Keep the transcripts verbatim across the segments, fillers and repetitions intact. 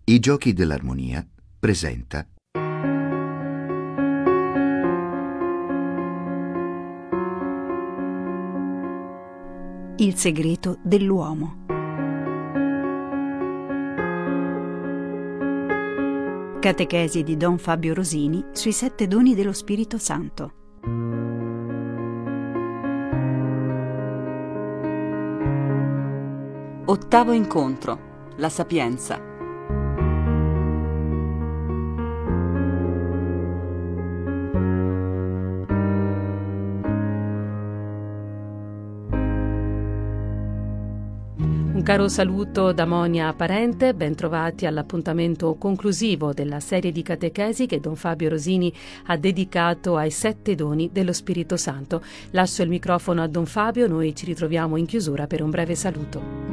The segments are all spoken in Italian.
I Giochi dell'Armonia presenta Il segreto dell'uomo. Catechesi di Don Fabio Rosini sui sette doni dello Spirito Santo. Ottavo incontro. La sapienza. Un caro saluto da Monia Parente, ben trovati all'appuntamento conclusivo della serie di catechesi che Don Fabio Rosini ha dedicato ai sette doni dello Spirito Santo. Lascio il microfono a Don Fabio, noi ci ritroviamo in chiusura per un breve saluto.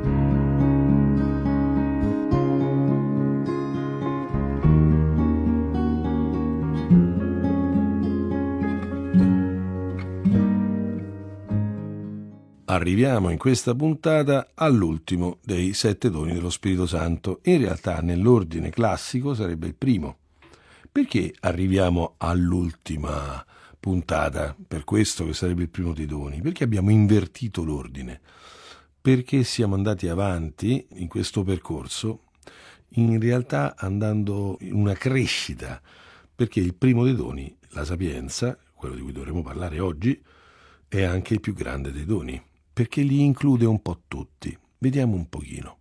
Arriviamo in questa puntata all'ultimo dei sette doni dello Spirito Santo. In realtà nell'ordine classico sarebbe il primo. Perché arriviamo all'ultima puntata? Per questo che sarebbe il primo dei doni. Perché abbiamo invertito l'ordine. Perché siamo andati avanti in questo percorso, in realtà andando in una crescita. Perché il primo dei doni, la sapienza, quello di cui dovremo parlare oggi, è anche il più grande dei doni. Perché li include un po' tutti. Vediamo un pochino.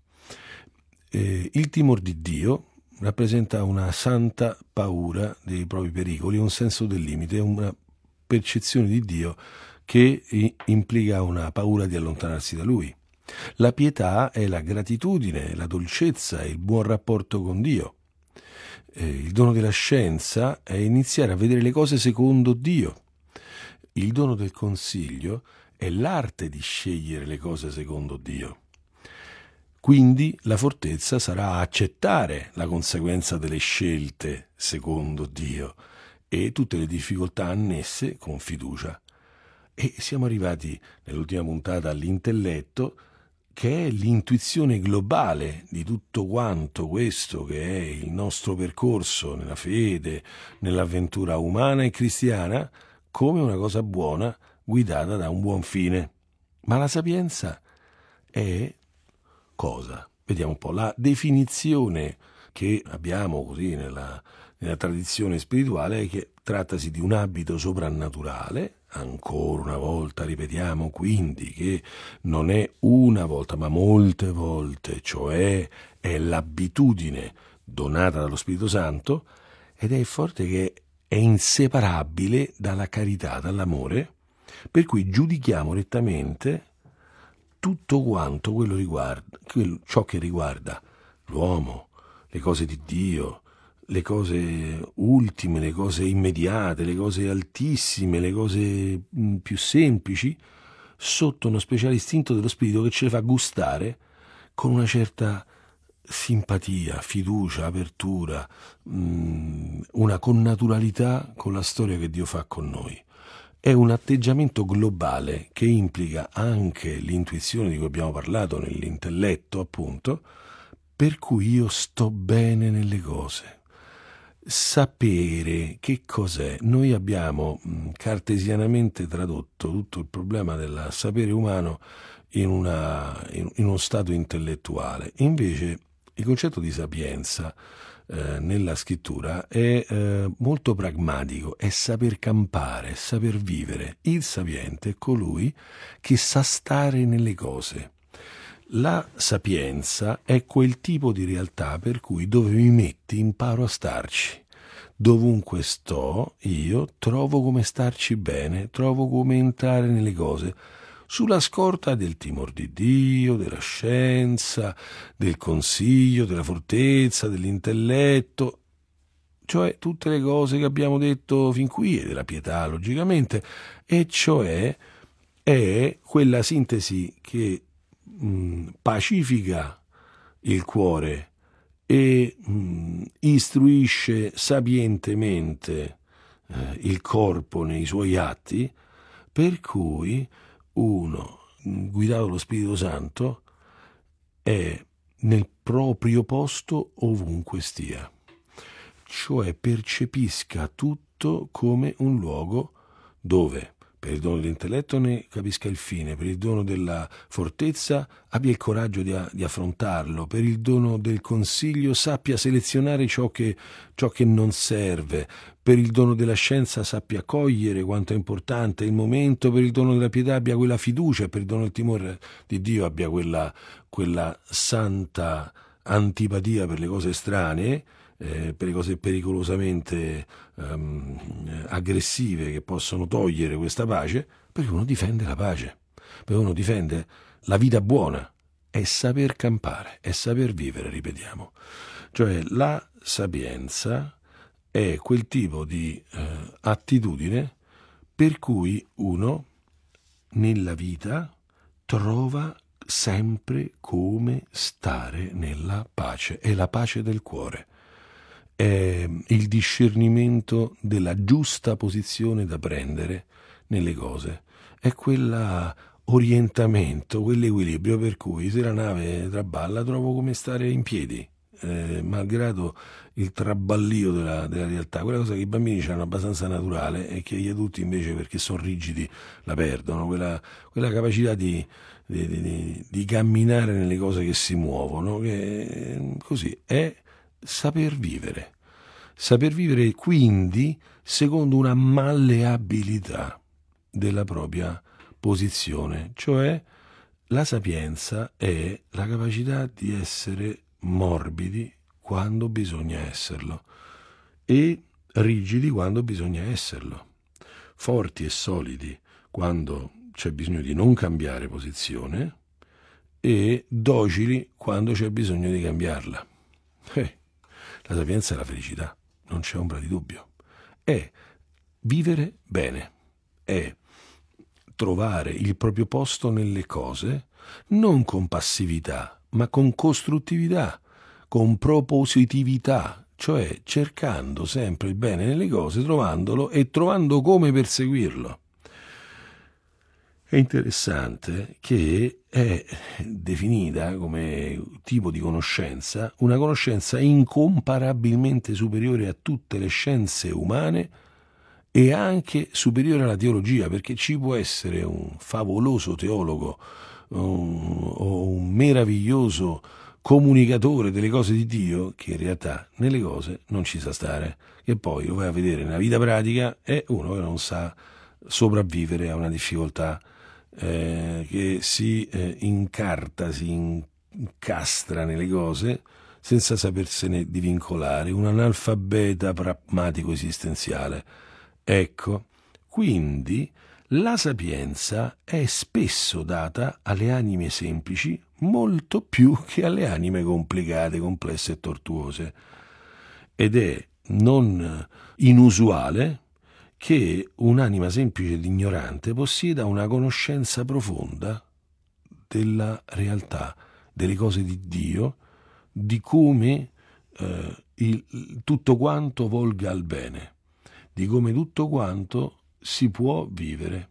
Eh, il timore di Dio rappresenta una santa paura dei propri pericoli, un senso del limite, una percezione di Dio che implica una paura di allontanarsi da Lui. La pietà è la gratitudine, la dolcezza e il buon rapporto con Dio. Eh, il dono della scienza è iniziare a vedere le cose secondo Dio. Il dono del consiglio è l'arte di scegliere le cose secondo Dio. Quindi la fortezza sarà accettare la conseguenza delle scelte secondo Dio e tutte le difficoltà annesse con fiducia. E siamo arrivati nell'ultima puntata all'intelletto, che è l'intuizione globale di tutto quanto questo che è il nostro percorso nella fede, nell'avventura umana e cristiana, come una cosa buona guidata da un buon fine. Ma la sapienza è cosa? Vediamo un po'. La definizione che abbiamo così nella, nella tradizione spirituale è che trattasi di un abito soprannaturale, ancora una volta ripetiamo quindi che non è una volta ma molte volte, cioè è l'abitudine donata dallo Spirito Santo ed è forte che è inseparabile dalla carità, dall'amore, per cui giudichiamo rettamente tutto quanto quello riguarda, quello, ciò che riguarda l'uomo, le cose di Dio, le cose ultime, le cose immediate, le cose altissime, le cose mh, più semplici, sotto uno speciale istinto dello spirito che ce le fa gustare con una certa simpatia, fiducia, apertura, mh, una connaturalità con la storia che Dio fa con noi. È un atteggiamento globale che implica anche l'intuizione di cui abbiamo parlato nell'intelletto, appunto, per cui io sto bene nelle cose. Sapere che cos'è. Noi abbiamo mh, cartesianamente tradotto tutto il problema del sapere umano in, una, in, in uno stato intellettuale. Invece il concetto di sapienza eh, nella scrittura è eh, molto pragmatico, è saper campare, saper vivere. Il sapiente è colui che sa stare nelle cose. La sapienza è quel tipo di realtà per cui dove mi metti imparo a starci. Dovunque sto io trovo come starci bene, trovo come entrare nelle cose. Sulla scorta del timore di Dio, della scienza, del consiglio, della fortezza, dell'intelletto, cioè tutte le cose che abbiamo detto fin qui, e della pietà logicamente, e cioè è quella sintesi che mh, pacifica il cuore e mh, istruisce sapientemente eh, il corpo nei suoi atti, per cui uno guidato dallo Spirito Santo è nel proprio posto ovunque stia, cioè percepisca tutto come un luogo dove, per il dono dell'intelletto, ne capisca il fine, per il dono della fortezza abbia il coraggio di, di affrontarlo, per il dono del consiglio sappia selezionare ciò che, ciò che non serve, per il dono della scienza sappia cogliere quanto è importante il momento, per il dono della pietà abbia quella fiducia, per il dono del timore di Dio abbia quella, quella santa antipatia per le cose strane, Eh, per le cose pericolosamente um, aggressive che possono togliere questa pace, perché uno difende la pace, perché uno difende la vita buona, è saper campare, è saper vivere, ripetiamo. Cioè la sapienza è quel tipo di eh, attitudine per cui uno nella vita trova sempre come stare nella pace, è la pace del cuore. È il discernimento della giusta posizione da prendere nelle cose, è quell'orientamento, quell'equilibrio per cui se la nave traballa trovo come stare in piedi, eh, malgrado il traballio della, della realtà, quella cosa che i bambini hanno abbastanza naturale e che gli adulti invece, perché sono rigidi, la perdono, quella, quella capacità di, di, di, di camminare nelle cose che si muovono, che così è saper vivere. Saper vivere quindi secondo una malleabilità della propria posizione, cioè la sapienza è la capacità di essere morbidi quando bisogna esserlo e rigidi quando bisogna esserlo, forti e solidi quando c'è bisogno di non cambiare posizione e docili quando c'è bisogno di cambiarla. Eh, la sapienza è la felicità, non c'è ombra di dubbio. È vivere bene, è trovare il proprio posto nelle cose, non con passività, ma con costruttività, con propositività, cioè cercando sempre il bene nelle cose, trovandolo e trovando come perseguirlo. È interessante che è definita come tipo di conoscenza una conoscenza incomparabilmente superiore a tutte le scienze umane e anche superiore alla teologia, perché ci può essere un favoloso teologo um, o un meraviglioso comunicatore delle cose di Dio che in realtà nelle cose non ci sa stare, che poi lo vai a vedere nella vita pratica è uno che non sa sopravvivere a una difficoltà, Eh, che si eh, incarta, si incastra nelle cose senza sapersene divincolare, un analfabeta pragmatico esistenziale. Ecco, quindi la sapienza è spesso data alle anime semplici molto più che alle anime complicate, complesse e tortuose, ed è non inusuale che un'anima semplice ed ignorante possieda una conoscenza profonda della realtà, delle cose di Dio, di come eh, il, tutto quanto volga al bene, di come tutto quanto si può vivere.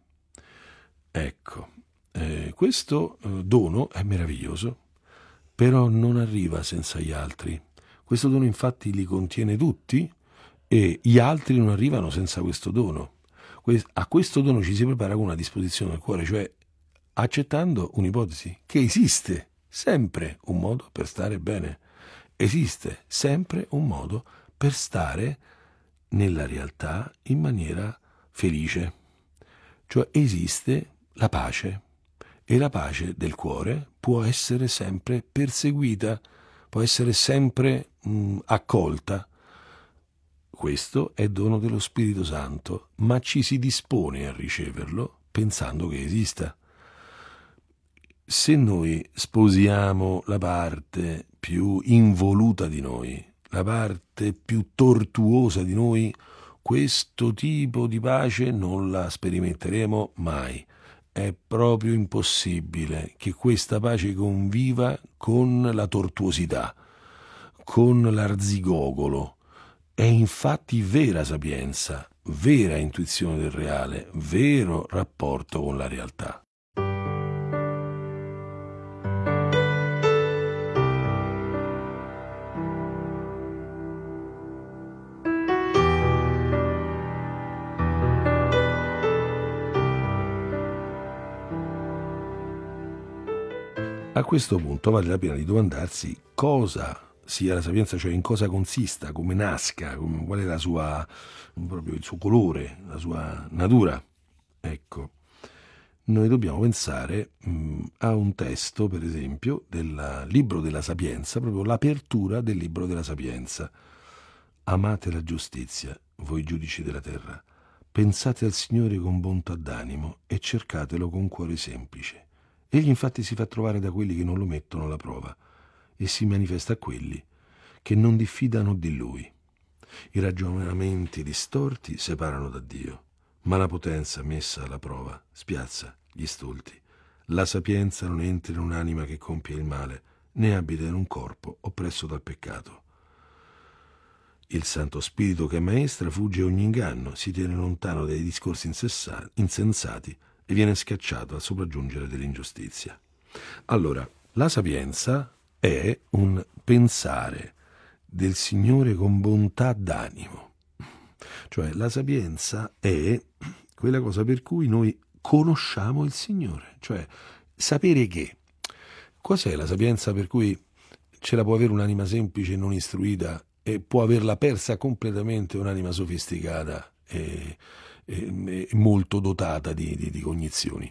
Ecco, eh, questo eh, dono è meraviglioso, però non arriva senza gli altri. Questo dono infatti li contiene tutti, e gli altri non arrivano senza questo dono. A questo dono ci si prepara con una disposizione del cuore, cioè accettando un'ipotesi che esiste sempre un modo per stare bene, esiste sempre un modo per stare nella realtà in maniera felice, cioè esiste la pace e la pace del cuore può essere sempre perseguita, può essere sempre mh, accolta. Questo è dono dello Spirito Santo, ma ci si dispone a riceverlo pensando che esista. Se noi sposiamo la parte più involuta di noi, la parte più tortuosa di noi, questo tipo di pace non la sperimenteremo mai. È proprio impossibile che questa pace conviva con la tortuosità, con l'arzigogolo. È infatti vera sapienza, vera intuizione del reale, vero rapporto con la realtà. A questo punto vale la pena di domandarsi cosa sia la sapienza, cioè in cosa consista, come nasca, come, qual è la sua, proprio il suo colore, la sua natura. Ecco, noi dobbiamo pensare mh, a un testo, per esempio, del Libro della Sapienza, proprio l'apertura del Libro della Sapienza. Amate la giustizia, voi giudici della terra. Pensate al Signore con bontà d'animo e cercatelo con cuore semplice. Egli infatti si fa trovare da quelli che non lo mettono alla prova e si manifesta a quelli che non diffidano di Lui. I ragionamenti distorti separano da Dio, ma la potenza messa alla prova spiazza gli stolti. La sapienza non entra in un'anima che compie il male, né abita in un corpo oppresso dal peccato. Il Santo Spirito che ammaestra fugge ogni inganno, si tiene lontano dai discorsi insensati e viene scacciato al sopraggiungere dell'ingiustizia. Allora, la sapienza è un pensare del Signore con bontà d'animo. Cioè, la sapienza è quella cosa per cui noi conosciamo il Signore. Cioè, sapere che. Cos'è la sapienza per cui ce la può avere un'anima semplice e non istruita e può averla persa completamente un'anima sofisticata e, e, e molto dotata di, di, di cognizioni?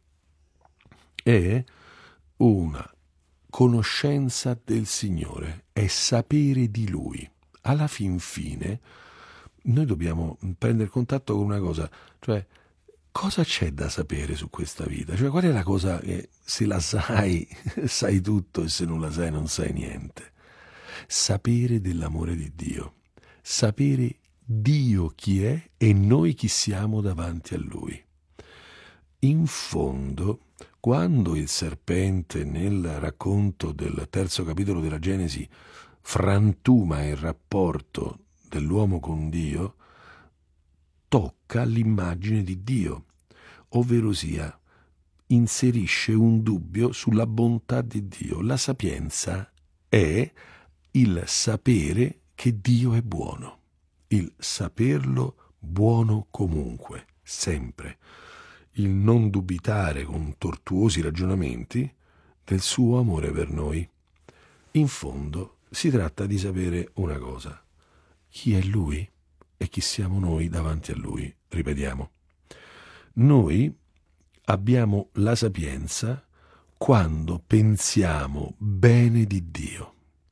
È una conoscenza del Signore, è sapere di Lui. Alla fin fine noi dobbiamo prendere contatto con una cosa, cioè cosa c'è da sapere su questa vita? Cioè qual è la cosa che se la sai, sai tutto e se non la sai non sai niente? Sapere dell'amore di Dio, sapere Dio chi è e noi chi siamo davanti a Lui. In fondo, quando il serpente nel racconto del terzo capitolo della Genesi frantuma il rapporto dell'uomo con Dio, tocca l'immagine di Dio, ovvero sia inserisce un dubbio sulla bontà di Dio. La sapienza è il sapere che Dio è buono, il saperlo buono comunque, sempre, il non dubitare con tortuosi ragionamenti del suo amore per noi. In fondo si tratta di sapere una cosa: chi è Lui e chi siamo noi davanti a Lui. Ripetiamo, noi abbiamo la sapienza quando pensiamo bene di Dio.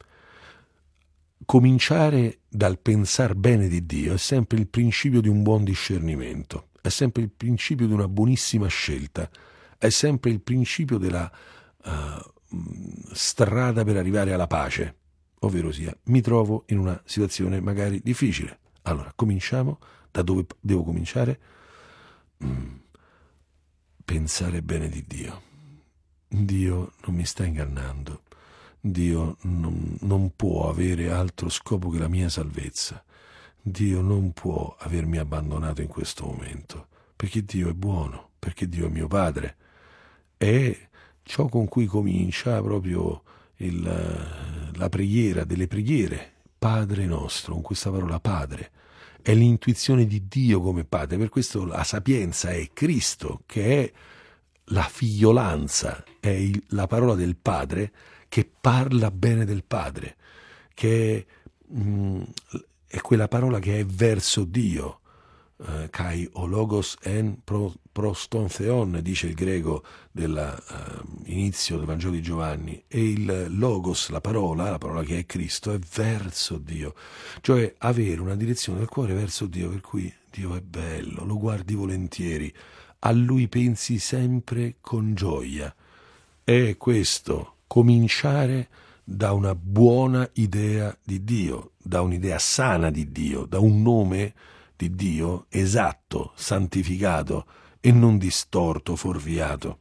Cominciare dal pensar bene di Dio è sempre il principio di un buon discernimento, è sempre il principio di una buonissima scelta, è sempre il principio della uh, strada per arrivare alla pace, ovvero sia, mi trovo in una situazione magari difficile. Allora, cominciamo. Da dove devo cominciare? Mm, pensare bene di Dio. Dio non mi sta ingannando. Dio non, non può avere altro scopo che la mia salvezza. Dio non può avermi abbandonato in questo momento, perché Dio è buono, perché Dio è mio Padre. È ciò con cui comincia proprio il, la preghiera delle preghiere, Padre nostro, con questa parola Padre. È l'intuizione di Dio come Padre, per questo la sapienza è Cristo, che è la figliolanza, è il, la parola del Padre che parla bene del Padre, che è, mh, è quella parola che è verso Dio, uh, kai o logos en pro, proston theon, dice il greco dell'inizio uh, del Vangelo di Giovanni, e il logos, la parola, la parola che è Cristo, è verso Dio, cioè avere una direzione del cuore verso Dio, per cui Dio è bello, lo guardi volentieri, a Lui pensi sempre con gioia. È questo, cominciare da una buona idea di Dio, da un'idea sana di Dio, da un nome di Dio esatto, santificato e non distorto, fuorviato.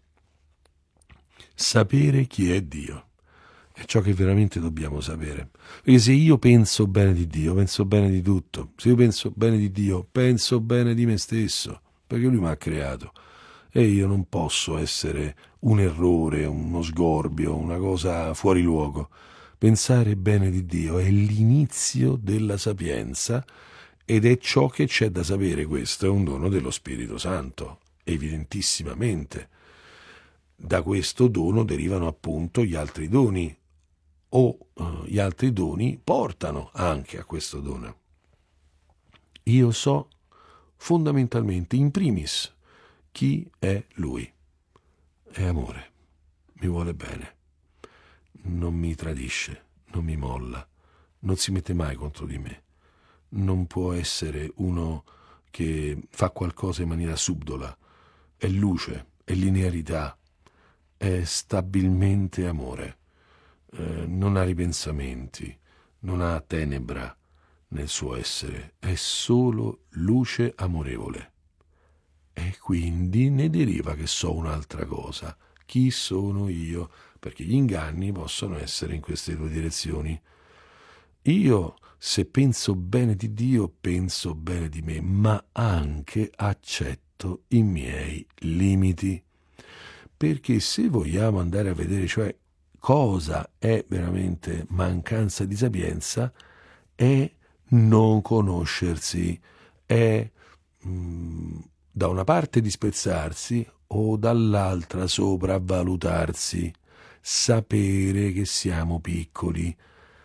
Sapere chi è Dio è ciò che veramente dobbiamo sapere. Perché se io penso bene di Dio, penso bene di tutto. Se io penso bene di Dio, penso bene di me stesso, perché Lui mi ha creato. E io non posso essere un errore, uno sgorbio, una cosa fuori luogo. Pensare bene di Dio è l'inizio della sapienza ed è ciò che c'è da sapere. Questo è un dono dello Spirito Santo, evidentissimamente. da questo dono derivano appunto gli altri doni, o uh, gli altri doni portano anche a questo dono. Io so fondamentalmente, in primis, chi è Lui. È amore, mi vuole bene, non mi tradisce, non mi molla, non si mette mai contro di me. Non può essere uno che fa qualcosa in maniera subdola. È luce, è linearità, è stabilmente amore. Eh, non ha ripensamenti, non ha tenebra nel suo essere, è solo luce amorevole. E quindi ne deriva che so un'altra cosa. Chi sono io? Perché gli inganni possono essere in queste due direzioni. Io, se penso bene di Dio, penso bene di me, ma anche accetto i miei limiti. Perché se vogliamo andare a vedere, cioè, cosa è veramente mancanza di sapienza, è non conoscersi, è mh, da una parte disprezzarsi o dall'altra sopravvalutarsi, sapere che siamo piccoli,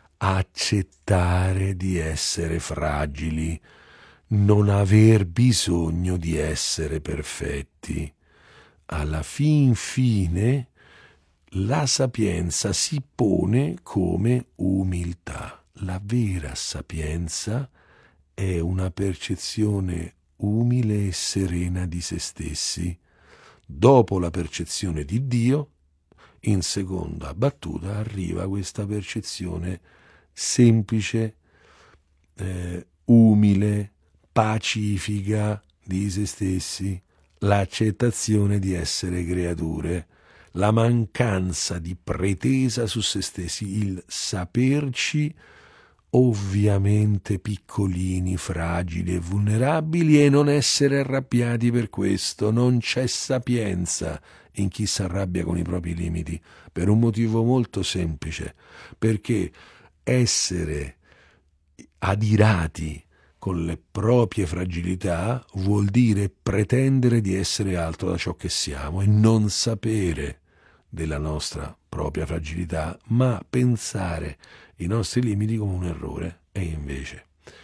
accettare di essere fragili, non aver bisogno di essere perfetti. Alla fin fine la sapienza si pone come umiltà. La vera sapienza è una percezione umile e serena di se stessi. Dopo la percezione di Dio, in seconda battuta arriva questa percezione semplice, eh, umile, pacifica di se stessi, l'accettazione di essere creature, la mancanza di pretesa su se stessi, il saperci ovviamente piccolini, fragili e vulnerabili e non essere arrabbiati per questo. Non c'è sapienza in chi si arrabbia con i propri limiti, per un motivo molto semplice, perché essere adirati con le proprie fragilità vuol dire pretendere di essere altro da ciò che siamo e non sapere della nostra propria fragilità, ma pensare i nostri limiti come un errore. E invece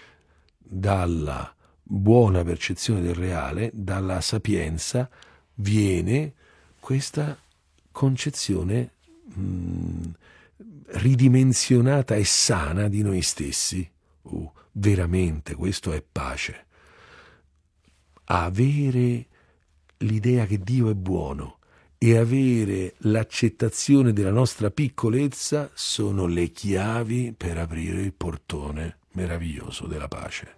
dalla buona percezione del reale, dalla sapienza, viene questa concezione mh, ridimensionata e sana di noi stessi. Uh, veramente questo è pace. Avere l'idea che Dio è buono e avere l'accettazione della nostra piccolezza sono le chiavi per aprire il portone meraviglioso della pace.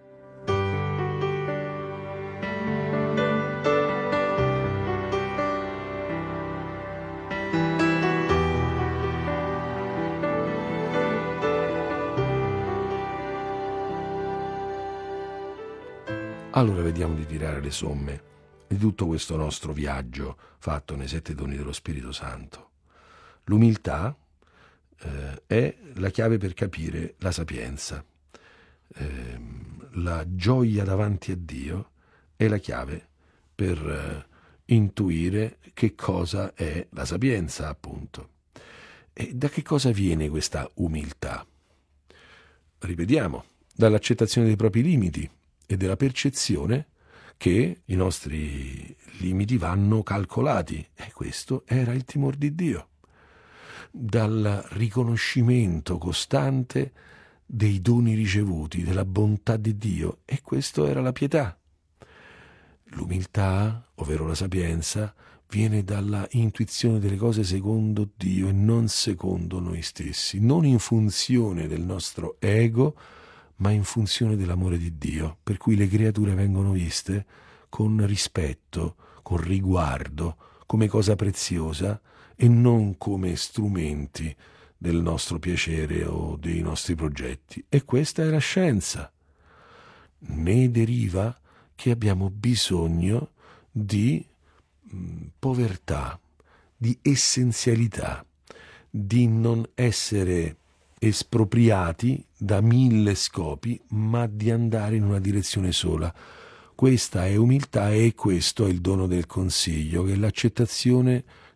Allora vediamo di tirare le somme di tutto questo nostro viaggio fatto nei sette doni dello Spirito Santo. L'umiltà eh, è la chiave per capire la sapienza. Eh, la gioia davanti a Dio è la chiave per eh, intuire che cosa è la sapienza, appunto. E da che cosa viene questa umiltà? Ripetiamo, dall'accettazione dei propri limiti e della percezione che i nostri limiti vanno calcolati, e questo era il timore di Dio. Dal riconoscimento costante dei doni ricevuti, della bontà di Dio, e questo era la pietà. L'umiltà, ovvero la sapienza, viene dalla intuizione delle cose secondo Dio e non secondo noi stessi, non in funzione del nostro ego, ma in funzione dell'amore di Dio, per cui le creature vengono viste con rispetto, con riguardo, come cosa preziosa e non come strumenti del nostro piacere o dei nostri progetti. E questa è la scienza. Ne deriva che abbiamo bisogno di mh, povertà, di essenzialità, di non essere espropriati da mille scopi, ma di andare in una direzione sola. Questa è umiltà e questo è il dono del consiglio, che è l'accettazione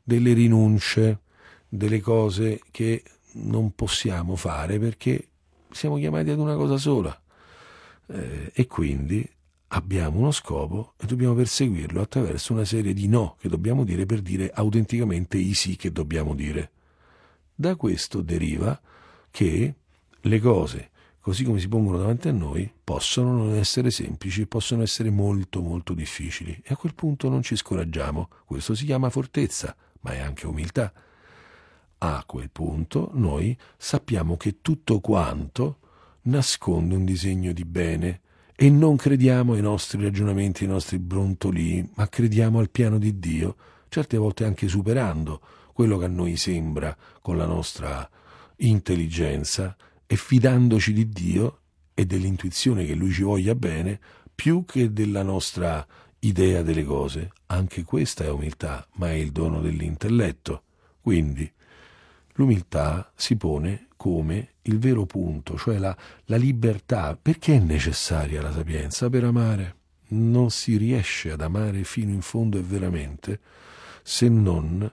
delle rinunce, delle cose che non possiamo fare perché siamo chiamati ad una cosa sola, eh, e quindi abbiamo uno scopo e dobbiamo perseguirlo attraverso una serie di no che dobbiamo dire per dire autenticamente i sì che dobbiamo dire. Da questo deriva che le cose, così come si pongono davanti a noi, possono non essere semplici, possono essere molto molto difficili, e a quel punto non ci scoraggiamo. Questo si chiama fortezza, ma è anche umiltà. A quel punto noi sappiamo che tutto quanto nasconde un disegno di bene e non crediamo ai nostri ragionamenti, ai nostri brontolii, ma crediamo al piano di Dio, certe volte anche superando quello che a noi sembra con la nostra intelligenza, e fidandoci di Dio e dell'intuizione che Lui ci voglia bene più che della nostra idea delle cose. Anche questa è umiltà, ma è il dono dell'intelletto. Quindi l'umiltà si pone come il vero punto, cioè la, la libertà. Perché è necessaria la sapienza? Per amare. Non si riesce ad amare fino in fondo e veramente se non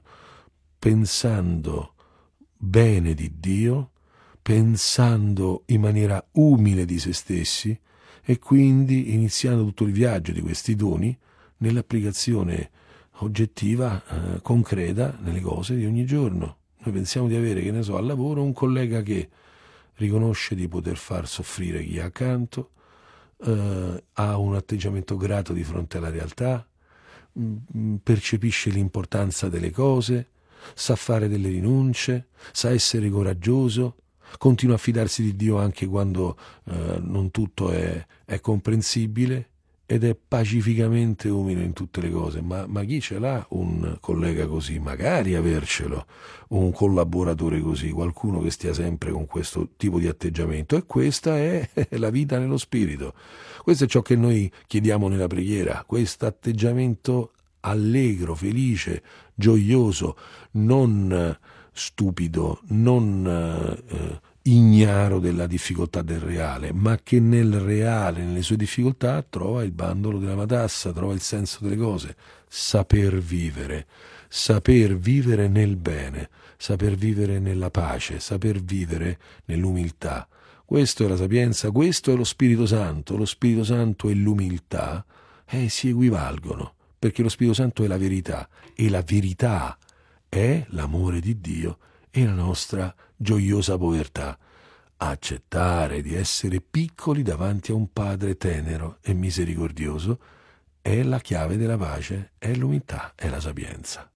pensando bene di Dio, pensando in maniera umile di se stessi e quindi iniziando tutto il viaggio di questi doni nell'applicazione oggettiva, eh, concreta, nelle cose di ogni giorno. Noi pensiamo di avere, che ne so, al lavoro un collega che riconosce di poter far soffrire chi ha accanto, eh, ha un atteggiamento grato di fronte alla realtà, mh, percepisce l'importanza delle cose, sa fare delle rinunce, sa essere coraggioso, continua a fidarsi di Dio anche quando eh, non tutto è, è comprensibile, ed è pacificamente umile in tutte le cose. Ma, ma chi ce l'ha un collega così? Magari avercelo, un collaboratore così, qualcuno che stia sempre con questo tipo di atteggiamento. E questa è la vita nello spirito. Questo è ciò che noi chiediamo nella preghiera, questo atteggiamento allegro, felice, gioioso, non stupido, non eh, ignaro della difficoltà del reale, ma che nel reale, nelle sue difficoltà, trova il bandolo della matassa, trova il senso delle cose. Saper vivere, saper vivere nel bene, saper vivere nella pace, saper vivere nell'umiltà. Questo è la sapienza, questo è lo Spirito Santo. Lo Spirito Santo e l'umiltà eh, si equivalgono, perché lo Spirito Santo è la verità, e la verità è l'amore di Dio e la nostra gioiosa povertà. Accettare di essere piccoli davanti a un Padre tenero e misericordioso è la chiave della pace, è l'umiltà, è la sapienza.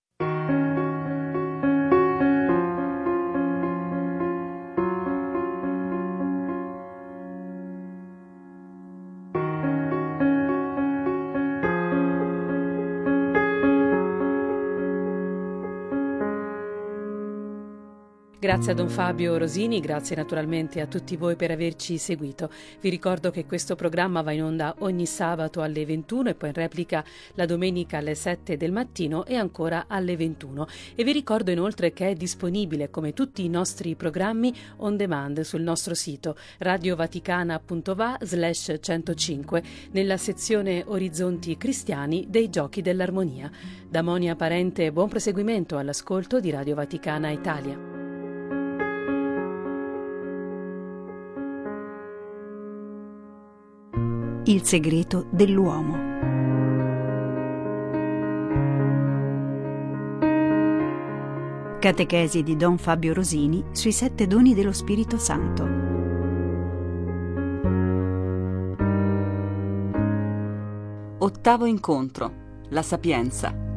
Grazie a Don Fabio Rosini, grazie naturalmente a tutti voi per averci seguito. Vi ricordo che questo programma va in onda ogni sabato alle ventuno e poi in replica la domenica alle sette del mattino e ancora alle ventuno. E vi ricordo inoltre che è disponibile, come tutti i nostri programmi, on demand sul nostro sito radiovaticana punto va slash centocinque nella sezione Orizzonti Cristiani dei Giochi dell'Armonia. Da Monia Parente, buon proseguimento all'ascolto di Radio Vaticana Italia. Il segreto dell'uomo. Catechesi di Don Fabio Rosini sui sette doni dello Spirito Santo. Ottavo incontro. La sapienza.